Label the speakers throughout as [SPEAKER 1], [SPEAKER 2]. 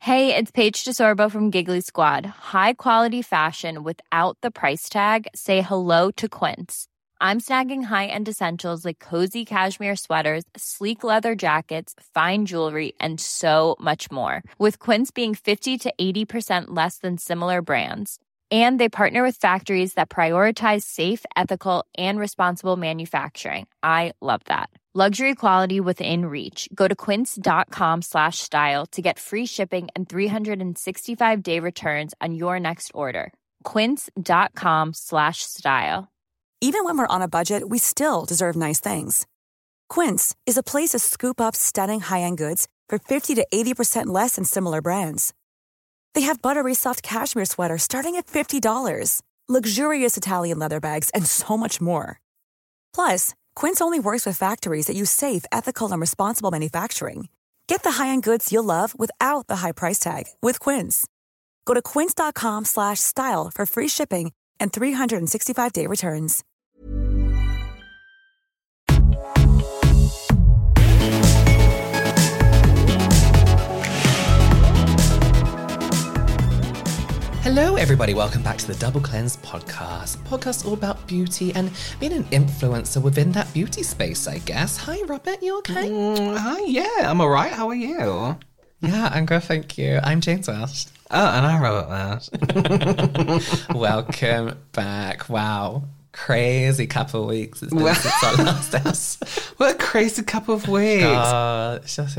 [SPEAKER 1] Hey, it's Paige DeSorbo from Giggly Squad. High quality fashion without the price tag. Say hello to Quince. I'm snagging high-end essentials like cozy cashmere sweaters, sleek leather jackets, fine jewelry, and so much more. With Quince being 50 to 80% less than similar brands. And they partner with factories that prioritize safe, ethical, and responsible manufacturing. I love that. Luxury quality within reach. Go to quince.com/style to get free shipping and 365-day returns on your next order. Quince.com/style.
[SPEAKER 2] Even when we're on a budget, we still deserve nice things. Quince is a place to scoop up stunning high-end goods for 50 to 80% less than similar brands. They have buttery soft cashmere sweaters starting at $50, luxurious Italian leather bags, and so much more. Plus, Quince only works with factories that use safe, ethical, and responsible manufacturing. Get the high-end goods you'll love without the high price tag with Quince. Go to quince.com/style for free shipping and 365-day returns.
[SPEAKER 3] Hello everybody, welcome back to the Double Cleanse podcast all about beauty and being an influencer within that beauty space, I guess. Hi Robert, you okay?
[SPEAKER 4] Hi, yeah, I'm alright, how are you?
[SPEAKER 3] Yeah, I'm good, thank you. I'm James Welsh.
[SPEAKER 4] Oh, and I'm Robert Welsh.
[SPEAKER 3] Welcome back. Wow, crazy couple of weeks it's been since our last episode.
[SPEAKER 4] What a crazy couple of weeks.
[SPEAKER 3] God, it's just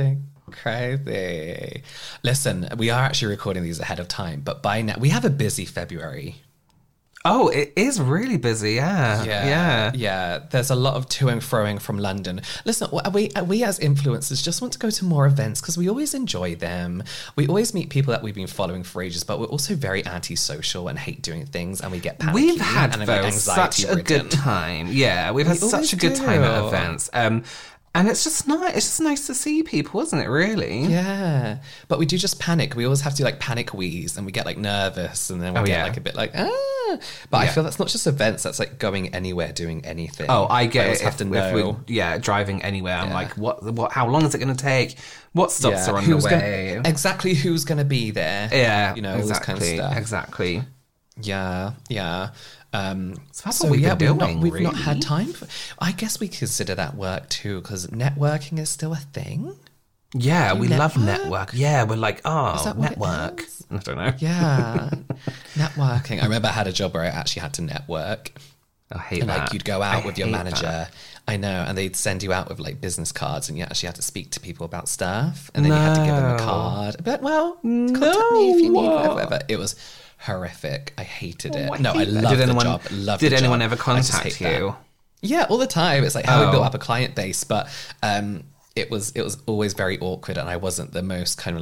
[SPEAKER 3] crazy. Listen, we are actually recording these ahead of time, but by now we have a busy February.
[SPEAKER 4] Oh, it is really busy, yeah.
[SPEAKER 3] There's a lot of to and froing from London. Listen, we as influencers just want to go to more events because we always enjoy them. We always meet people that we've been following for ages, but we're also very antisocial and hate doing things, and we get panicky.
[SPEAKER 4] We've had such a good time. Yeah, we've had such a good time at events. And it's just nice. It's just nice to see people, isn't it, really?
[SPEAKER 3] Yeah. But we do just panic. We always have to panic wheeze and we get nervous and then we get a bit But I feel that's not just events, that's going anywhere, doing anything.
[SPEAKER 4] Oh, I get it.
[SPEAKER 3] Have to know.
[SPEAKER 4] If we're driving anywhere, I'm like, what, how long is it going to take? What stops are on the way?
[SPEAKER 3] Exactly who's going to be there.
[SPEAKER 4] Yeah.
[SPEAKER 3] All this kind of stuff.
[SPEAKER 4] Exactly.
[SPEAKER 3] Yeah.
[SPEAKER 4] So that's what we've been doing,
[SPEAKER 3] we've not had time for, I guess we consider that work too, because networking is still a thing.
[SPEAKER 4] Yeah, we love network. Yeah, we're like, network. I don't know.
[SPEAKER 3] Yeah, networking. I remember I had a job where I actually had to network.
[SPEAKER 4] I hate that.
[SPEAKER 3] You'd go out with your manager. That. I know, and they'd send you out with business cards, and you actually had to speak to people about stuff, and then you had to give them a card. But contact me if you need whatever. It was horrific. I hated it. I loved the job.
[SPEAKER 4] Did anyone ever contact you?
[SPEAKER 3] Yeah, all the time. It's how we built up a client base, but it was always very awkward, and I wasn't the most kind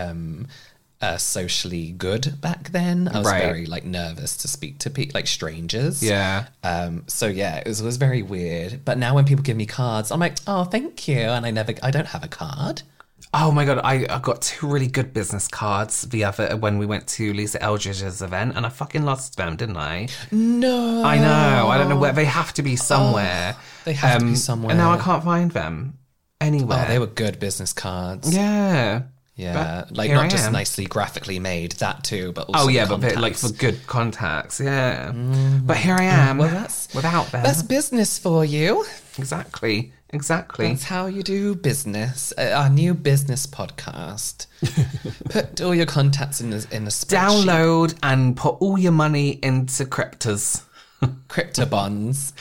[SPEAKER 3] of socially good back then. I was very nervous to speak to strangers.
[SPEAKER 4] Yeah.
[SPEAKER 3] It was very weird. But now when people give me cards, I'm like, oh, thank you, and I don't have a card.
[SPEAKER 4] Oh my God, I got 2 really good business cards when we went to Lisa Eldridge's event, and I fucking lost them, didn't I?
[SPEAKER 3] No.
[SPEAKER 4] I know. I don't know where. They have to be somewhere.
[SPEAKER 3] They have to be somewhere.
[SPEAKER 4] And now I can't find them anywhere.
[SPEAKER 3] Oh, they were good business cards.
[SPEAKER 4] Yeah.
[SPEAKER 3] Yeah. Not just nicely graphically made, that too, but also
[SPEAKER 4] but for good contacts, yeah. Mm-hmm. But here I am, without them.
[SPEAKER 3] That's business for you.
[SPEAKER 4] Exactly.
[SPEAKER 3] That's how you do business. Our new business podcast. Put all your contacts in a spreadsheet.
[SPEAKER 4] Download and put all your money into cryptos.
[SPEAKER 3] Crypto bonds.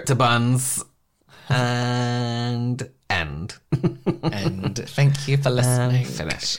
[SPEAKER 4] And end.
[SPEAKER 3] And thank you for listening.
[SPEAKER 4] Finish.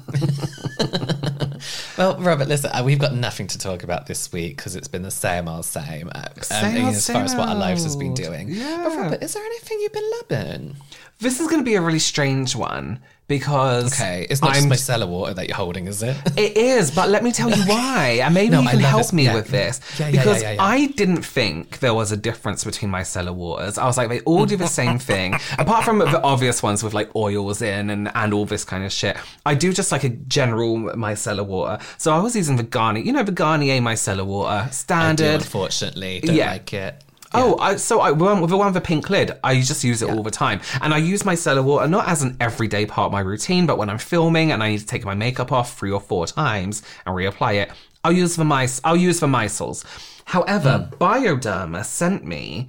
[SPEAKER 3] Well, Robert, listen, we've got nothing to talk about this week because it's been the same old same. As far as what our lives has been doing.
[SPEAKER 4] Yeah.
[SPEAKER 3] But Robert, is there anything you've been loving?
[SPEAKER 4] This is going to be a really strange one because...
[SPEAKER 3] Okay, it's not just micellar water that you're holding, is it?
[SPEAKER 4] It is, but let me tell you why. And maybe you can help me with this. Because I didn't think there was a difference between micellar waters. I was like, they all do the same thing. Apart from the obvious ones with oils in and all this kind of shit. I do just a general micellar water. So I was using the Garnier, the Garnier micellar water. Standard.
[SPEAKER 3] I do, unfortunately. Don't like it.
[SPEAKER 4] With the one with the pink lid, I just use it all the time. And I use micellar water not as an everyday part of my routine, but when I'm filming and I need to take my makeup off 3 or 4 times and reapply it, I'll use the micelles. However, Bioderma sent me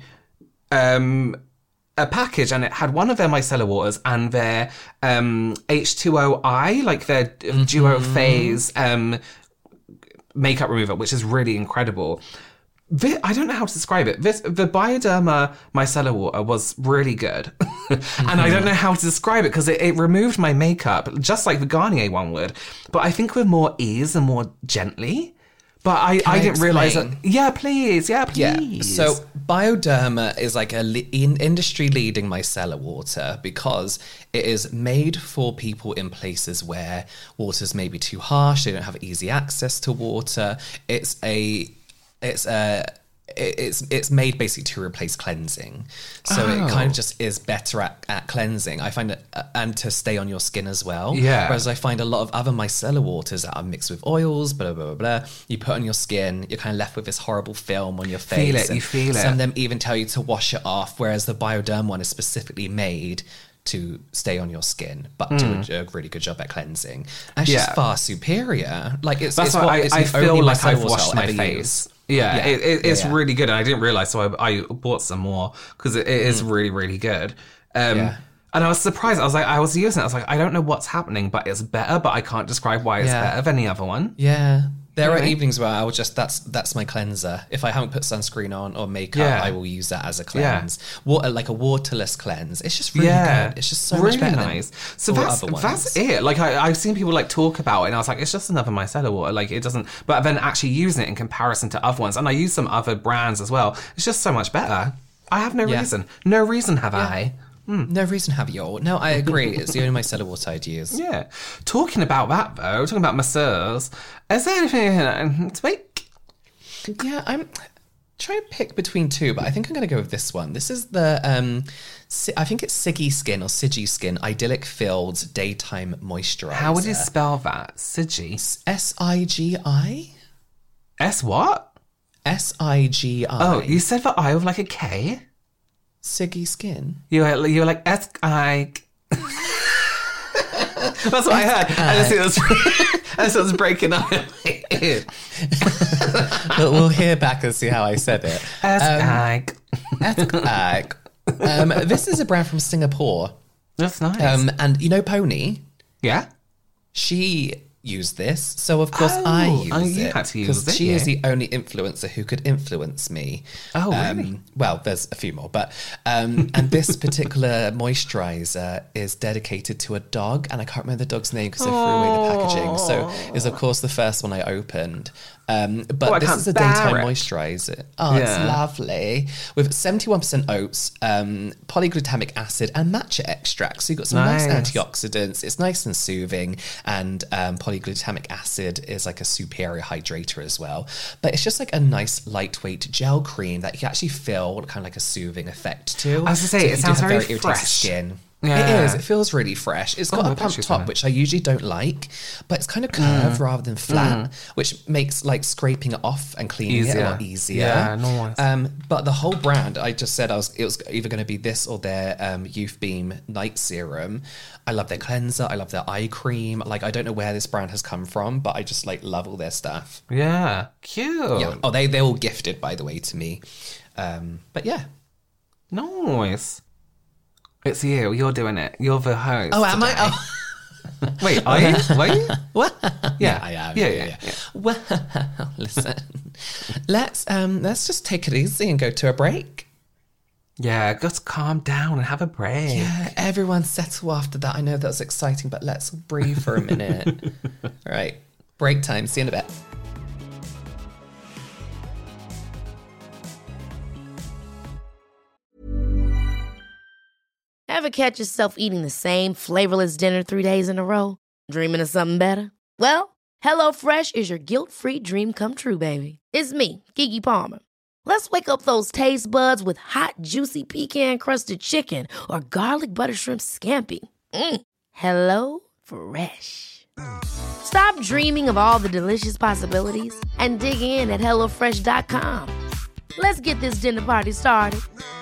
[SPEAKER 4] a package, and it had one of their micellar waters and their H2OI, like their duo phase makeup remover, which is really incredible. I don't know how to describe it. The Bioderma micellar water was really good. And I don't know how to describe it because it removed my makeup, just like the Garnier one would. But I think with more ease and more gently. But I didn't realise that. Yeah, please. Yeah.
[SPEAKER 3] So Bioderma is like an industry-leading micellar water because it is made for people in places where water's maybe too harsh, they don't have easy access to water. It's made basically to replace cleansing. So it kind of just is better at cleansing. I find it, and to stay on your skin as well.
[SPEAKER 4] Yeah.
[SPEAKER 3] Whereas I find a lot of other micellar waters that are mixed with oils, blah, blah, blah, blah. You put on your skin, you're kind of left with this horrible film on your face.
[SPEAKER 4] You feel it.
[SPEAKER 3] Some of them even tell you to wash it off, whereas the Bioderm one is specifically made to stay on your skin, but do a really good job at cleansing. And it's just far superior. Like
[SPEAKER 4] That's why I feel like I've washed my face. It's really good, and I didn't realise, so I bought some more because it is really, really good. And I was surprised. I was using it. I was like, I don't know what's happening, but it's better. But I can't describe why it's better than the other one.
[SPEAKER 3] Yeah. There are evenings where I will just, that's my cleanser. If I haven't put sunscreen on or makeup, I will use that as a cleanse. Water, like a waterless cleanse. It's just really good. It's just so
[SPEAKER 4] really
[SPEAKER 3] much better
[SPEAKER 4] nice. So
[SPEAKER 3] other ones.
[SPEAKER 4] That's it. Like I've seen people like talk about it, and I was like, it's just another micellar water. Like it doesn't. But then actually using it in comparison to other ones, and I use some other brands as well. It's just so much better. I have no reason. No reason have I.
[SPEAKER 3] No reason have you. No, I agree. It's the only micellar water I'd use.
[SPEAKER 4] Yeah. Talking about that, though, talking about masseurs, is there anything to make?
[SPEAKER 3] Yeah, I'm trying to pick between two, but I think I'm going to go with this one. This is the, I think it's Siggy Skin or Sigi Skin Idyllic Fields Daytime Moisturiser.
[SPEAKER 4] How would you spell that? Sigi?
[SPEAKER 3] S-I-G-I?
[SPEAKER 4] S what?
[SPEAKER 3] S-I-G-I.
[SPEAKER 4] Oh, you said the I with like a K?
[SPEAKER 3] Siggy Skin.
[SPEAKER 4] You were like S-I... That's what I heard. And it was breaking up in my ear.
[SPEAKER 3] We'll hear back and see how I said it.
[SPEAKER 4] S-I...
[SPEAKER 3] This is a brand from Singapore.
[SPEAKER 4] That's nice.
[SPEAKER 3] And you know Pony?
[SPEAKER 4] Yeah?
[SPEAKER 3] She used this, so of course I use it. Because she is the only influencer who could influence me.
[SPEAKER 4] Oh, really?
[SPEAKER 3] Well, there's a few more, but and this particular moisturizer is dedicated to a dog, and I can't remember the dog's name because they threw away the packaging. So it's of course the first one I opened. But this is a daytime moisturizer. Oh, it's lovely. With 71% oats, polyglutamic acid, and matcha extract. So you've got some nice antioxidants. It's nice and soothing. And polyglutamic acid is like a superior hydrator as well. But it's just like a nice lightweight gel cream that you can actually feel kind of like a soothing effect to.
[SPEAKER 4] I was going to say, it sounds very fresh.
[SPEAKER 3] Skin.
[SPEAKER 4] Yeah.
[SPEAKER 3] It is. It feels really fresh. It's got a pump top, which I usually don't like, but it's kind of curved rather than flat, which makes like scraping it off and cleaning it a lot easier.
[SPEAKER 4] Yeah, nice.
[SPEAKER 3] But the whole brand, I just said it was either going to be this or their Youth Beam Night Serum. I love their cleanser. I love their eye cream. Like, I don't know where this brand has come from, but I just like love all their stuff.
[SPEAKER 4] Yeah, cute. Yeah.
[SPEAKER 3] Oh, they're all gifted, by the way, to me. But yeah,
[SPEAKER 4] nice. It's you. You're doing it. You're the host.
[SPEAKER 3] Oh, am I? Oh.
[SPEAKER 4] Wait, are you? Were you?
[SPEAKER 3] What?
[SPEAKER 4] Yeah,
[SPEAKER 3] I am.
[SPEAKER 4] Yeah.
[SPEAKER 3] Well, listen. Let's just take it easy and go to a break.
[SPEAKER 4] Yeah, just calm down and have a break.
[SPEAKER 3] Yeah, everyone settle after that. I know that was exciting, but let's breathe for a minute. All right, break time. See you in a bit.
[SPEAKER 5] Ever catch yourself eating the same flavorless dinner 3 days in a row? Dreaming of something better? Well, HelloFresh is your guilt-free dream come true, baby. It's me, Keke Palmer. Let's wake up those taste buds with hot, juicy pecan-crusted chicken or garlic butter shrimp scampi. Hello Fresh. Stop dreaming of all the delicious possibilities and dig in at HelloFresh.com. Let's get this dinner party started.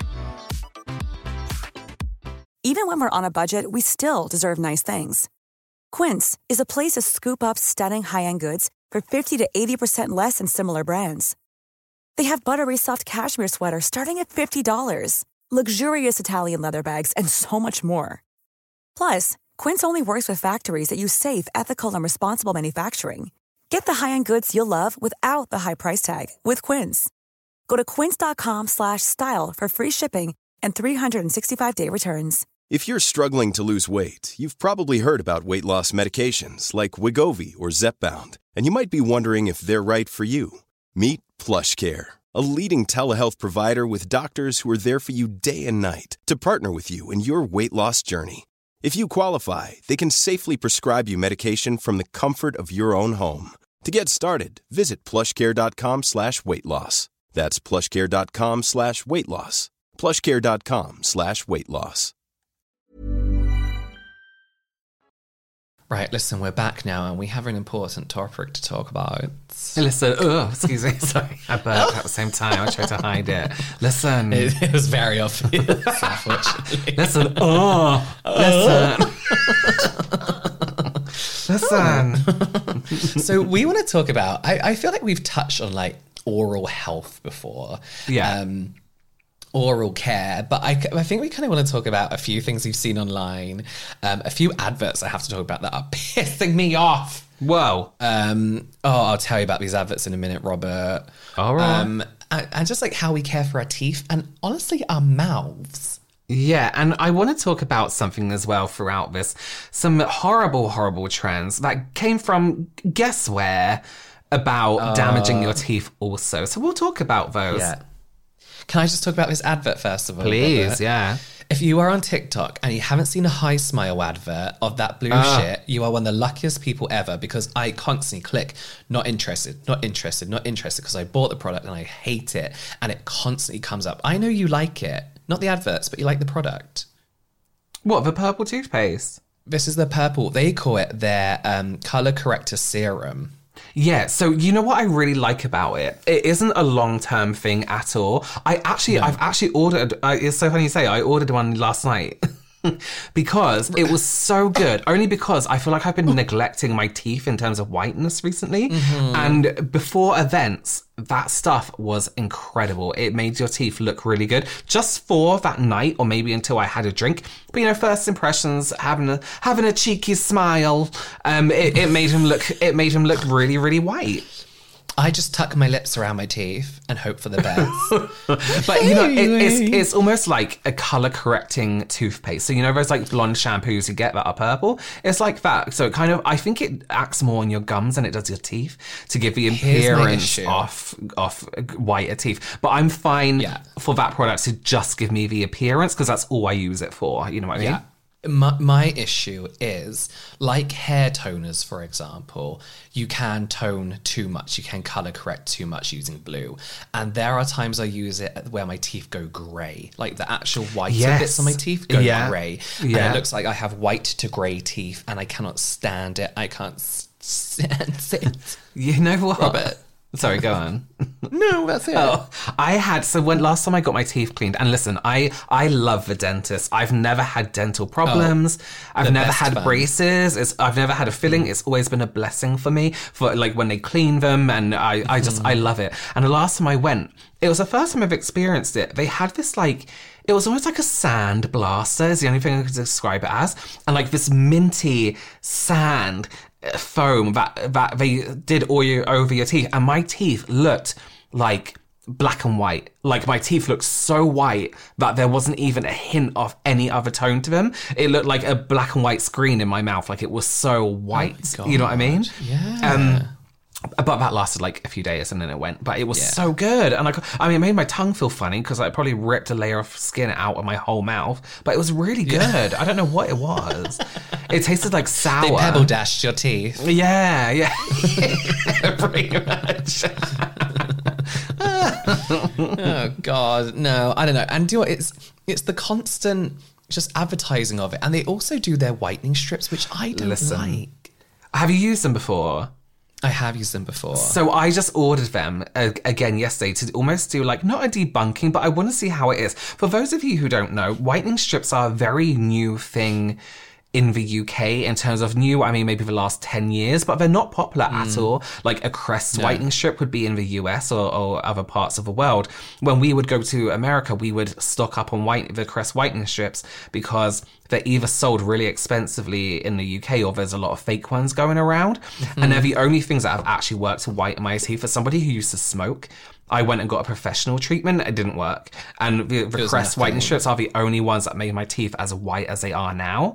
[SPEAKER 2] Even when we're on a budget, we still deserve nice things. Quince is a place to scoop up stunning high-end goods for 50 to 80% less than similar brands. They have buttery soft cashmere sweaters starting at $50, luxurious Italian leather bags, and so much more. Plus, Quince only works with factories that use safe, ethical, and responsible manufacturing. Get the high-end goods you'll love without the high price tag with Quince. Go to quince.com/style for free shipping and 365-day returns.
[SPEAKER 6] If you're struggling to lose weight, you've probably heard about weight loss medications like Wegovy or Zepbound, and you might be wondering if they're right for you. Meet PlushCare, a leading telehealth provider with doctors who are there for you day and night to partner with you in your weight loss journey. If you qualify, they can safely prescribe you medication from the comfort of your own home. To get started, visit plushcare.com/weightloss. That's plushcare.com/weightloss. plushcare.com/weightloss.
[SPEAKER 3] Right, listen, we're back now and we have an important topic to talk about.
[SPEAKER 4] Listen, excuse me, sorry. I burped at the same time. I tried to hide it. Listen.
[SPEAKER 3] It was very obvious, unfortunately.
[SPEAKER 4] Listen, listen.
[SPEAKER 3] So we want to talk about, I feel like we've touched on like oral health before.
[SPEAKER 4] Yeah.
[SPEAKER 3] Oral care, but I think we kind of want to talk about a few things we've seen online, a few adverts I have to talk about that are pissing me off.
[SPEAKER 4] Whoa.
[SPEAKER 3] I'll tell you about these adverts in a minute, Robert.
[SPEAKER 4] All right.
[SPEAKER 3] And just like how we care for our teeth and honestly our mouths.
[SPEAKER 4] Yeah, and I want to talk about something as well throughout this. Some horrible, horrible trends that came from, guess where, about damaging your teeth also. So we'll talk about those.
[SPEAKER 3] Yeah. Can I just talk about this advert first of all?
[SPEAKER 4] Please,
[SPEAKER 3] Robert?
[SPEAKER 4] yeah.
[SPEAKER 3] If you are on TikTok and you haven't seen a Hi Smile advert of that blue shit, you are one of the luckiest people ever, because I constantly click not interested, because I bought the product and I hate it, and it constantly comes up. I know you like it, not the adverts, but you like the product.
[SPEAKER 4] What, the purple toothpaste?
[SPEAKER 3] This is the purple. They call it their color corrector serum.
[SPEAKER 4] Yeah, so you know what I really like about it? It isn't a long-term thing at all. I've actually ordered, it's so funny you say, I ordered one last night. Because it was so good. Only because I feel like I've been neglecting my teeth in terms of whiteness recently. Mm-hmm. And before events, that stuff was incredible. It made your teeth look really good just for that night, or maybe until I had a drink. But you know, first impressions, having a cheeky smile, it made him look really, really white.
[SPEAKER 3] I just tuck my lips around my teeth and hope for the best.
[SPEAKER 4] But, you know, it's almost like a colour-correcting toothpaste. So, you know, those, like, blonde shampoos you get that are purple? It's like that. So, it kind of, I think it acts more on your gums than it does your teeth to give the appearance of whiter teeth. But I'm fine for that product to just give me the appearance, because that's all I use it for. You know what I mean?
[SPEAKER 3] Yeah. My issue is, like hair toners, for example, you can tone too much, you can colour correct too much using blue. And there are times I use it where my teeth go grey, like the actual white bits on my teeth go grey. And it looks like I have white to grey teeth, and I cannot stand it. I can't stand it.
[SPEAKER 4] You know what?
[SPEAKER 3] Robert.
[SPEAKER 4] Sorry, go on.
[SPEAKER 3] No, that's it.
[SPEAKER 4] Last time I got my teeth cleaned, and listen, I love the dentist. I've never had dental problems. I've never had braces. I've never had a filling. It's always been a blessing for me, for like when they clean them, and I love it. And the last time I went, it was the first time I've experienced it. They had this it was almost like a sand blaster is the only thing I could describe it as. And like this minty sand foam that they did all over your teeth. And my teeth looked like black and white. Like my teeth looked so white that there wasn't even a hint of any other tone to them. It looked like a black and white screen in my mouth. Like it was so white. You know what I mean?
[SPEAKER 3] Yeah.
[SPEAKER 4] But that lasted like a few days and then it went. But it was so good. And it made my tongue feel funny because I probably ripped a layer of skin out of my whole mouth. But it was really good. I don't know what it was. It tasted like sour.
[SPEAKER 3] They pebble dashed your teeth.
[SPEAKER 4] Yeah. Pretty much.
[SPEAKER 3] Oh, God. No, I don't know. And do you know what? It's the constant just advertising of it. And they also do their whitening strips, which I don't like.
[SPEAKER 4] Have you used them before?
[SPEAKER 3] I have used them before.
[SPEAKER 4] So I just ordered them again yesterday to almost do like, not a debunking, but I want to see how it is. For those of you who don't know, whitening strips are a very new thing in the UK in terms of new, I mean, maybe the last 10 years, but they're not popular at all. Like a Crest whitening strip would be in the US or other parts of the world. When we would go to America, we would stock up on the Crest whitening strips because they're either sold really expensively in the UK or there's a lot of fake ones going around. And they're the only things that have actually worked to whiten my teeth. For somebody who used to smoke, I went and got a professional treatment. It didn't work. And the Crest whitening strips are the only ones that made my teeth as white as they are now.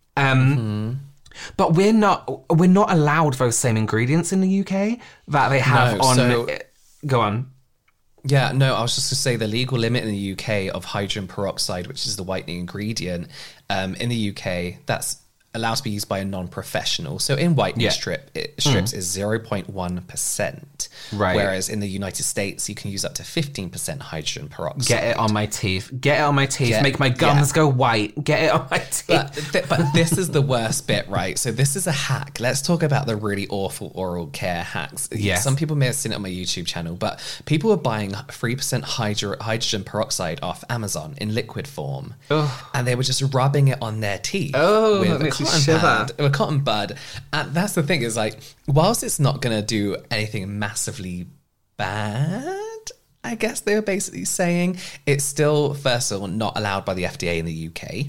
[SPEAKER 4] But we're not allowed those same ingredients in the UK that they have go on.
[SPEAKER 3] Yeah, no, I was just going to say the legal limit in the UK of hydrogen peroxide, which is the whitening ingredient, in the UK, that's allowed to be used by a non-professional. So in whitening strips is 0.1%.
[SPEAKER 4] Right.
[SPEAKER 3] Whereas in the United States, you can use up to 15% hydrogen peroxide.
[SPEAKER 4] Get it on my teeth. Make my gums go white. Get it on my teeth.
[SPEAKER 3] But this is the worst bit, right? So this is a hack. Let's talk about the really awful oral care hacks.
[SPEAKER 4] Yes.
[SPEAKER 3] Some people may have seen it on my YouTube channel, but people were buying 3% hydrogen peroxide off Amazon in liquid form. Oh. And they were just rubbing it on their teeth.
[SPEAKER 4] Oh,
[SPEAKER 3] with a cotton bud. And that's the thing is like, whilst it's not going to do anything massively bad, I guess they were basically saying, it's still, first of all, not allowed by the FDA in the UK.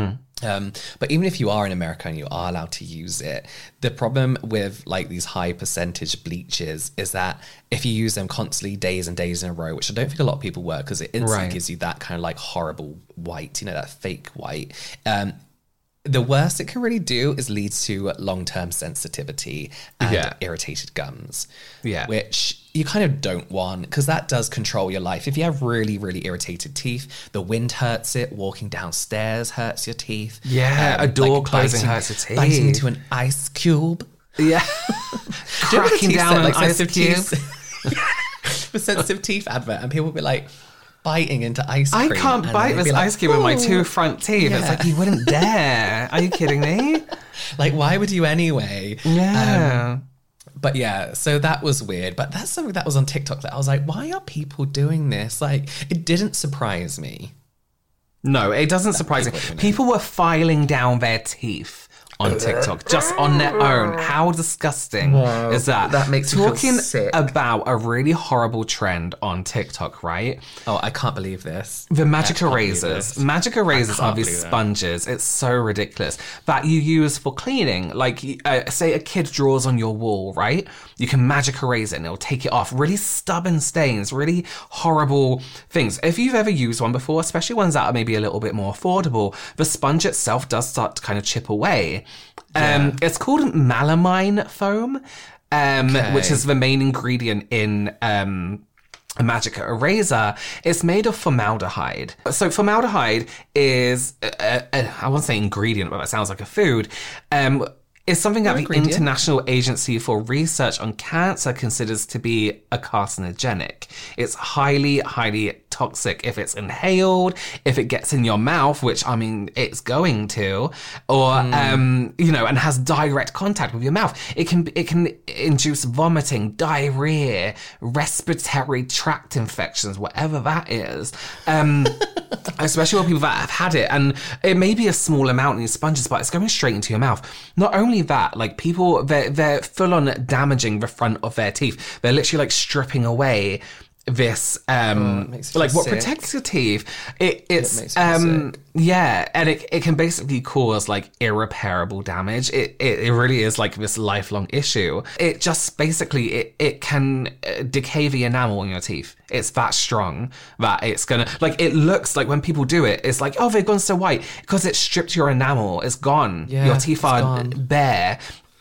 [SPEAKER 3] But even if you are in America and you are allowed to use it, the problem with like these high percentage bleaches is that if you use them constantly days and days in a row, which I don't think a lot of people were, because it instantly gives you that kind of like horrible white, that fake white. The worst it can really do is lead to long-term sensitivity and irritated gums, which you kind of don't want because that does control your life. If you have really, really irritated teeth, the wind hurts it, walking downstairs hurts your teeth.
[SPEAKER 4] Yeah, a door closing hurts your teeth.
[SPEAKER 3] Biting into an ice cube.
[SPEAKER 4] Yeah. Cracking down an ice cube.
[SPEAKER 3] The sensitive teeth advert, and people will be like, biting into ice cream.
[SPEAKER 4] I can't bite this ice cube with my two front teeth. Yeah. It's like, you wouldn't dare. Are you kidding me?
[SPEAKER 3] Like, why would you anyway?
[SPEAKER 4] Yeah.
[SPEAKER 3] But yeah, so that was weird. But that's something that was on TikTok that I was like, why are people doing this? Like, it didn't surprise me.
[SPEAKER 4] No, it doesn't surprise me. People were filing down their teeth on TikTok, just on their own. How disgusting is that?
[SPEAKER 3] That makes me feel sick.
[SPEAKER 4] Talking about a really horrible trend on TikTok, right?
[SPEAKER 3] Oh, I can't believe this.
[SPEAKER 4] The magic erasers. Magic erasers are these sponges. It's so ridiculous that you use for cleaning. Like, say a kid draws on your wall, right? You can magic erase it and it'll take it off. Really stubborn stains, really horrible things. If you've ever used one before, especially ones that are maybe a little bit more affordable, the sponge itself does start to kind of chip away. It's called melamine foam, which is the main ingredient in a magic eraser. It's made of formaldehyde. So formaldehyde is, I won't say ingredient, but that sounds like a food. It's something that the International Agency for Research on Cancer considers to be a carcinogenic. It's highly, highly toxic if it's inhaled, if it gets in your mouth, which, I mean, it's going to, or, and has direct contact with your mouth. It can induce vomiting, diarrhea, respiratory tract infections, whatever that is. Especially with people that have had it. And it may be a small amount in these sponges, but it's going straight into your mouth. Not only that, like people, they're full on damaging the front of their teeth. They're literally like stripping away this like what protects your teeth. It's yeah, and it can basically cause like irreparable damage. It really is like this lifelong issue. It just basically it can decay the enamel in your teeth. It's that strong that it's gonna, like, it looks like when people do it, it's like, oh, they've gone so white because it stripped your enamel. It's gone. Yeah, your teeth are gone. Bare.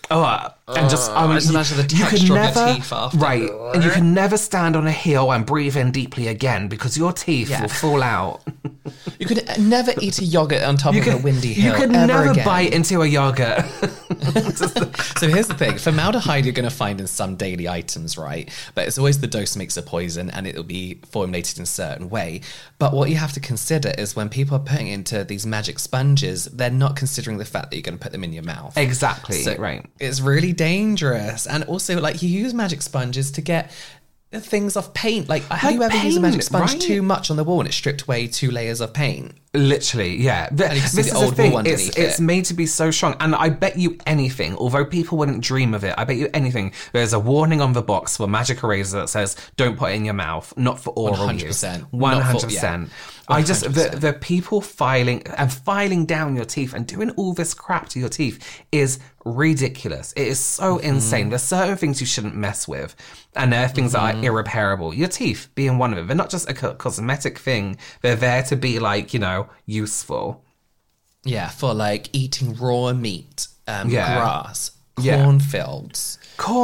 [SPEAKER 4] And just imagine the texture of your teeth after. Right, and you can never stand on a hill and breathe in deeply again because your teeth will fall out.
[SPEAKER 3] You could never eat a yogurt on top of a windy hill.
[SPEAKER 4] You could never bite into a yogurt.
[SPEAKER 3] So here's the thing. Formaldehyde you're going to find in some daily items, right? But it's always the dose makes a poison and it'll be formulated in a certain way. But what you have to consider is when people are putting into these magic sponges, they're not considering the fact that you're going to put them in your mouth.
[SPEAKER 4] Exactly,
[SPEAKER 3] so
[SPEAKER 4] right.
[SPEAKER 3] It's really dangerous. And also, like, you use magic sponges to get things off paint. Like, have you ever used a magic sponge too much on the wall and it stripped away 2 layers of paint?
[SPEAKER 4] Literally, yeah. This is the thing. It's made to be so strong. And I bet you anything, although people wouldn't dream of it, I bet you anything, there's a warning on the box for magic eraser that says, don't put it in your mouth, not for oral use. 100%. 100%. I just, the people filing down your teeth and doing all this crap to your teeth is ridiculous. It is so insane. There's certain things you shouldn't mess with. And there are things that are irreparable. Your teeth being one of them. They're not just a cosmetic thing. They're there to be like, you know, useful.
[SPEAKER 3] Yeah, for like eating raw meat, grass, cornfields.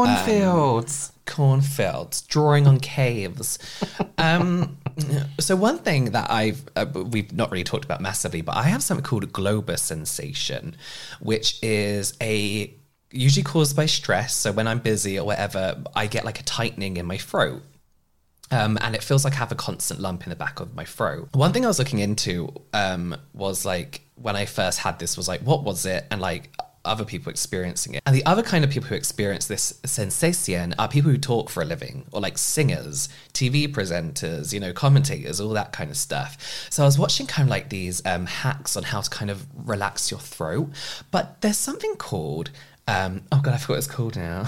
[SPEAKER 3] Cornfields, drawing on caves. So one thing that we've not really talked about massively, but I have something called a Glober sensation, which is usually caused by stress. So when I'm busy or whatever, I get like a tightening in my throat. And it feels like I have a constant lump in the back of my throat. One thing I was looking into was like, when I first had this was like, what was it? And like other people experiencing it. And the other kind of people who experience this sensation are people who talk for a living, or like singers, TV presenters, you know, commentators, all that kind of stuff. So I was watching kind of like these hacks on how to kind of relax your throat. But there's something called, oh God, I forgot what it's called now.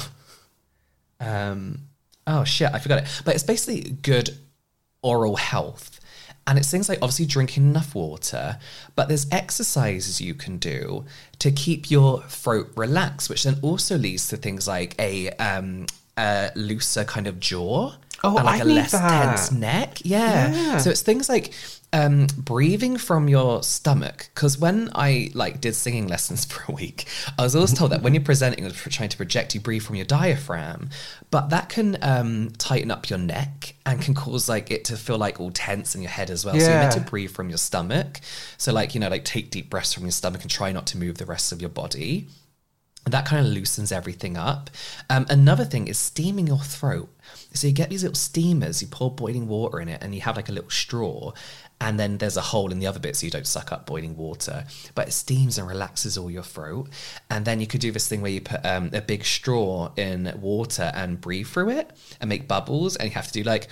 [SPEAKER 3] Oh shit, I forgot it. But it's basically good oral health. And it's things like obviously drinking enough water, but there's exercises you can do to keep your throat relaxed, which then also leads to things like a looser kind of jaw.
[SPEAKER 4] Oh,
[SPEAKER 3] and like
[SPEAKER 4] I
[SPEAKER 3] a less tense neck. Yeah. So it's things like breathing from your stomach. Because when I like did singing lessons for a week, I was always told that when you're presenting or trying to project, you breathe from your diaphragm. But that can tighten up your neck and can cause like it to feel like all tense in your head as well. Yeah. So you're meant to breathe from your stomach. So like, you know, like take deep breaths from your stomach and try not to move the rest of your body. That kind of loosens everything up. Another thing is steaming your throat. So you get these little steamers, you pour boiling water in it and you have like a little straw, and then there's a hole in the other bit so you don't suck up boiling water. But it steams and relaxes all your throat. And then you could do this thing where you put a big straw in water and breathe through it and make bubbles, and you have to do like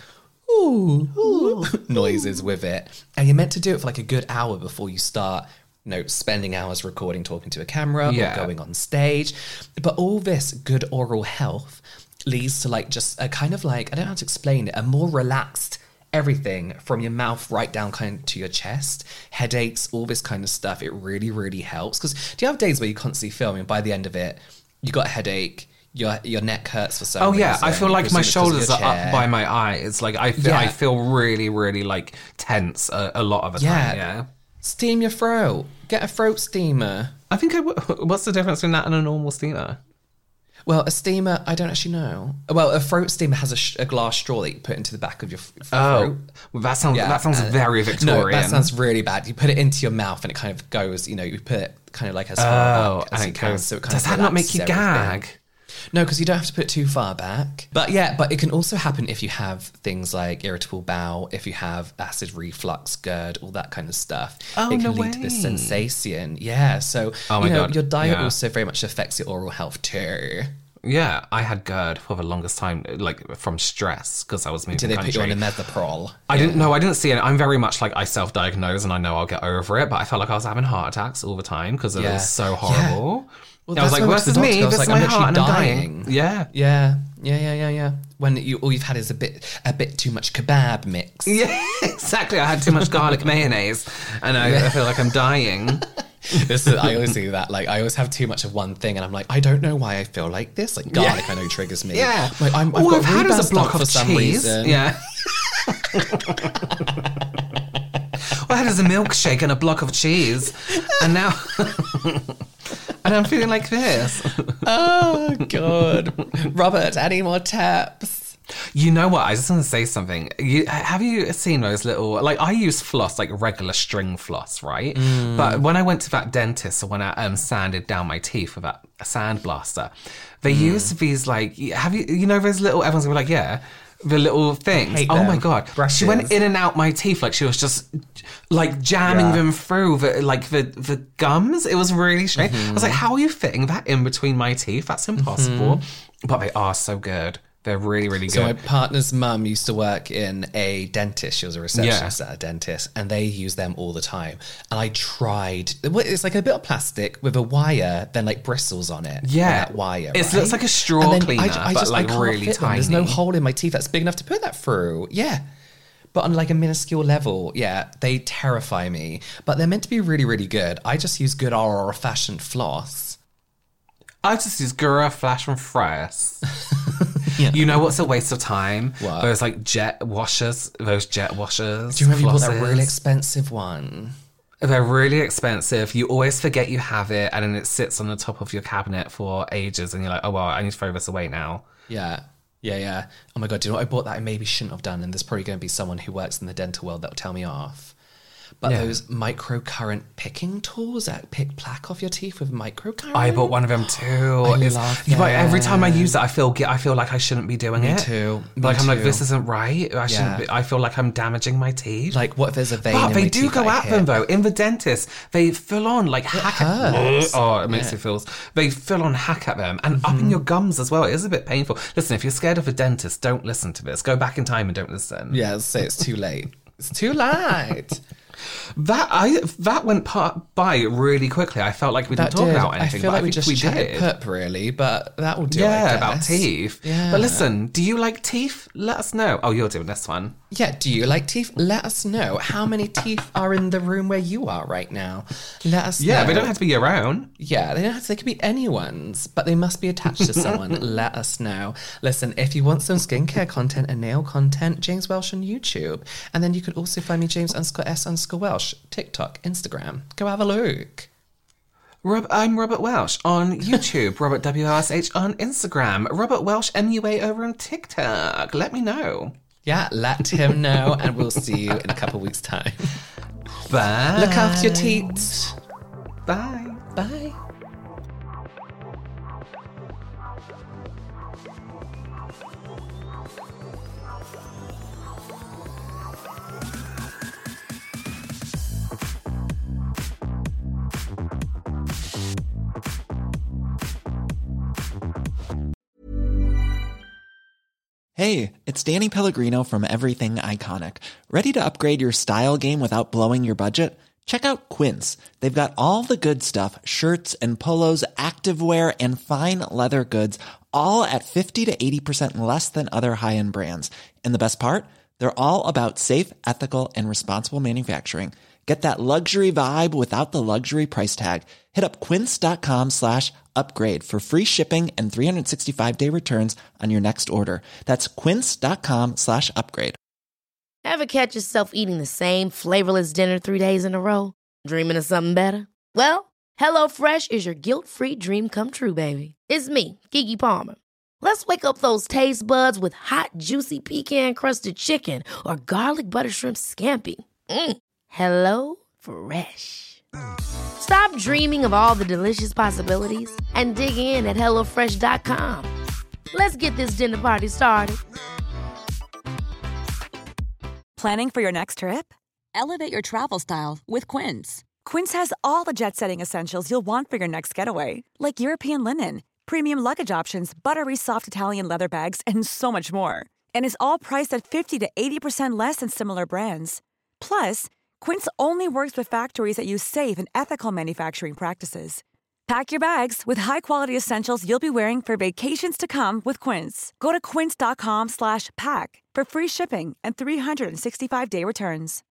[SPEAKER 3] ooh noises with it. And you're meant to do it for like a good hour before you start, you know, spending hours recording, talking to a camera, or going on stage. But all this good oral health leads to like just a kind of like, I don't know how to explain it, a more relaxed everything from your mouth right down kind of to your chest, headaches, all this kind of stuff. It really, really helps. Because do you have days where you constantly feel, and by the end of it, you got a headache, your neck hurts for some reason.
[SPEAKER 4] I feel like my shoulders are up by my eyes. Like I feel really, really like tense a lot of the time. Yeah.
[SPEAKER 3] Steam your throat. Get a throat steamer.
[SPEAKER 4] I think what's the difference between that and a normal steamer?
[SPEAKER 3] Well, a steamer, I don't actually know. Well, a throat steamer has a glass straw that you put into the back of your throat.
[SPEAKER 4] Well, that sounds very Victorian.
[SPEAKER 3] No, that sounds really bad. You put it into your mouth and it kind of goes, you know, you put it kind of like as far back as you can. So it kind
[SPEAKER 4] does that not make you gag?
[SPEAKER 3] No, because you don't have to put it too far back. But it can also happen if you have things like irritable bowel, if you have acid reflux, GERD, all that kind of stuff. It can lead to this sensation. Yeah, so God. Your diet also very much affects your oral health too.
[SPEAKER 4] Yeah, I had GERD for the longest time, like from stress, because I was moving country.
[SPEAKER 3] Did they put you on a Methoprol?
[SPEAKER 4] I didn't see it. I'm very much like, I self-diagnose and I know I'll get over it, but I felt like I was having heart attacks all the time because it was so horrible. Yeah. Well, I was like, this is me, this is my heart, and I'm dying. Yeah. When all you've had is a bit too much kebab mix. Yeah, exactly. I had too much garlic mayonnaise, and I feel like I'm dying.
[SPEAKER 3] I always do that. Like, I always have too much of one thing, and I'm like, I don't know why I feel like this. Like, garlic, I know triggers me.
[SPEAKER 4] Yeah.
[SPEAKER 3] Like, I've got had a block of some
[SPEAKER 4] cheese.
[SPEAKER 3] Reason.
[SPEAKER 4] Yeah. All I had is a milkshake and a block of cheese, and now. And I'm feeling like this.
[SPEAKER 3] Oh, God. Robert, any more tips?
[SPEAKER 4] You know what? I was just going to say something. Have you seen those little... Like, I use floss, like regular string floss, right? But when I went to that dentist, or when I sanded down my teeth with that sand blaster, they used these, like... Have you know those little... Everyone's going to be like, yeah... The little things. Oh my God.
[SPEAKER 3] Brushes.
[SPEAKER 4] She went in and out my teeth like she was just like jamming them through the gums. It was really strange. I was like, how are you fitting that in between my teeth? That's impossible. But they are so good. They're really, really good.
[SPEAKER 3] So my partner's mum used to work in a dentist. She was a receptionist at a dentist, and they use them all the time. And I tried. It's like a bit of plastic with a wire, then like bristles on it.
[SPEAKER 4] Yeah,
[SPEAKER 3] that wire.
[SPEAKER 4] It looks like a straw cleaner, but like really tiny.
[SPEAKER 3] There's no hole in my teeth that's big enough to put that through. Yeah. But on like a minuscule level, they terrify me. But they're meant to be really, really good. I just use good old-fashioned floss.
[SPEAKER 4] I just use Gura Flash and Fresh. You know what's a waste of time?
[SPEAKER 3] What?
[SPEAKER 4] Those like jet washers.
[SPEAKER 3] Do you remember you bought that really expensive one?
[SPEAKER 4] They're really expensive. You always forget you have it, and then it sits on the top of your cabinet for ages, and you're like, oh, well, I need to throw this away now.
[SPEAKER 3] Yeah. Oh my God, do you know what I bought that I maybe shouldn't have done? And there's probably going to be someone who works in the dental world that will tell me off. But those microcurrent picking tools that pick plaque off your teeth with microcurrent.
[SPEAKER 4] I bought one of them too.
[SPEAKER 3] I love it.
[SPEAKER 4] But every time I use it, I feel like I shouldn't be doing it.
[SPEAKER 3] Me too.
[SPEAKER 4] Like this isn't right. I shouldn't. I feel like I'm damaging my teeth.
[SPEAKER 3] Like what if there's a vein?
[SPEAKER 4] But
[SPEAKER 3] in
[SPEAKER 4] they
[SPEAKER 3] my
[SPEAKER 4] do
[SPEAKER 3] teeth
[SPEAKER 4] go at them though. In the dentist, they full on like hack at them. Oh, it makes me feel. They full on hack at them and up in your gums as well. It is a bit painful. Listen, if you're scared of a dentist, don't listen to this. Go back in time and don't listen.
[SPEAKER 3] Yeah, say it's too late. It's too late.
[SPEAKER 4] That went by really quickly. I felt like we didn't talk about anything.
[SPEAKER 3] I feel like we just chatted poop, really, but that will do.
[SPEAKER 4] Yeah, about teeth. Yeah. But listen, do you like teeth? Let us know. Oh, you're doing this one.
[SPEAKER 3] Yeah, do you like teeth? Let us know. How many teeth are in the room where you are right now? Let us know.
[SPEAKER 4] Yeah, they don't have to be your own.
[SPEAKER 3] Yeah, they could be anyone's, but they must be attached to someone. Let us know. Listen, if you want some skincare content and nail content, James Welsh on YouTube. And then you could also find me James_S_Welsh, TikTok, Instagram. Go have a look.
[SPEAKER 4] I'm Robert Welsh on YouTube, Robert WLSH on Instagram, Robert Welsh MUA over on TikTok. Let me know.
[SPEAKER 3] Yeah, let him know, and we'll see you in a couple weeks' time.
[SPEAKER 4] Bye.
[SPEAKER 3] Look after your teeth.
[SPEAKER 4] Bye.
[SPEAKER 3] Bye.
[SPEAKER 7] Hey, it's Danny Pellegrino from Everything Iconic. Ready to upgrade your style game without blowing your budget? Check out Quince. They've got all the good stuff, shirts and polos, activewear, and fine leather goods, all at 50 to 80% less than other high-end brands. And the best part? They're all about safe, ethical, and responsible manufacturing. Get that luxury vibe without the luxury price tag. Hit up quince.com/upgrade for free shipping and 365-day returns on your next order. That's quince.com/upgrade.
[SPEAKER 5] Ever catch yourself eating the same flavorless dinner 3 days in a row? Dreaming of something better? Well, HelloFresh is your guilt-free dream come true, baby. It's me, Keke Palmer. Let's wake up those taste buds with hot, juicy pecan-crusted chicken or garlic butter shrimp scampi. Hello Fresh. Stop dreaming of all the delicious possibilities and dig in at HelloFresh.com. Let's get this dinner party started.
[SPEAKER 2] Planning for your next trip?
[SPEAKER 8] Elevate your travel style with Quince.
[SPEAKER 2] Quince has all the jet-setting essentials you'll want for your next getaway, like European linen, premium luggage options, buttery soft Italian leather bags, and so much more. And is all priced at 50 to 80% less than similar brands. Plus, Quince only works with factories that use safe and ethical manufacturing practices. Pack your bags with high-quality essentials you'll be wearing for vacations to come with Quince. Go to quince.com/pack for free shipping and 365-day returns.